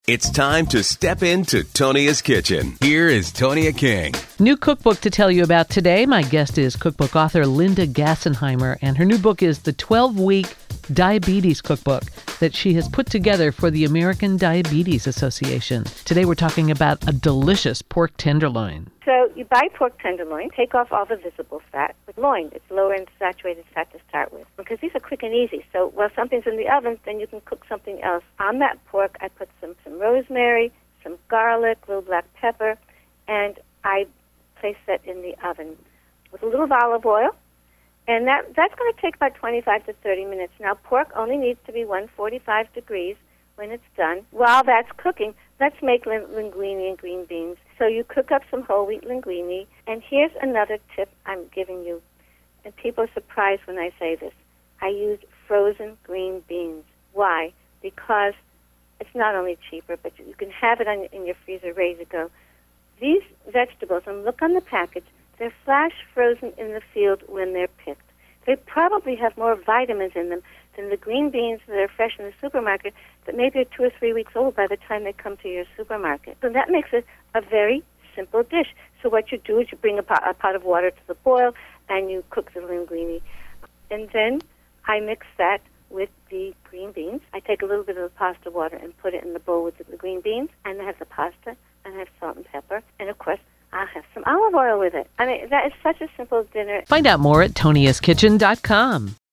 It's time to step into Tonia's kitchen. Here is Tonia King. New cookbook to tell you about today. My guest is cookbook author Linda Gassenheimer, and her new book is the 12-week diabetes cookbook that she has put together for the American Diabetes Association. Today we're talking about a delicious pork tenderloin. So you buy pork tenderloin, take off all the visible fat. With loin, it's lower in saturated fat to start with, because these are quick and easy. So while something's in the oven, then you can cook something else. On that pork, I put some rosemary, some garlic, a little black pepper, and I place that in the oven with a little olive oil. And that's going to take about 25 to 30 minutes. Now, pork only needs to be 145 degrees when it's done. While that's cooking, let's make linguine and green beans. So you cook up some whole wheat linguine. And here's another tip I'm giving you. And people are surprised when I say this. I use frozen green beans. Why? Because it's not only cheaper, but you can have it in your freezer ready to go. These vegetables, and look on the package, they're flash frozen in the field when they're picked. They probably have more vitamins in them than the green beans that are fresh in the supermarket that maybe are 2 or 3 weeks old by the time they come to your supermarket. So that makes it a very simple dish. So what you do is you bring a pot of water to the boil and you cook the linguine. And then I mix that with the green beans. I take a little bit of the pasta water and put it in the bowl with the green beans, and I have the pasta, and I have salt and pepper, and of course I'll have some olive oil with it. I mean, that is such a simple dinner. Find out more at toniaskitchen.com.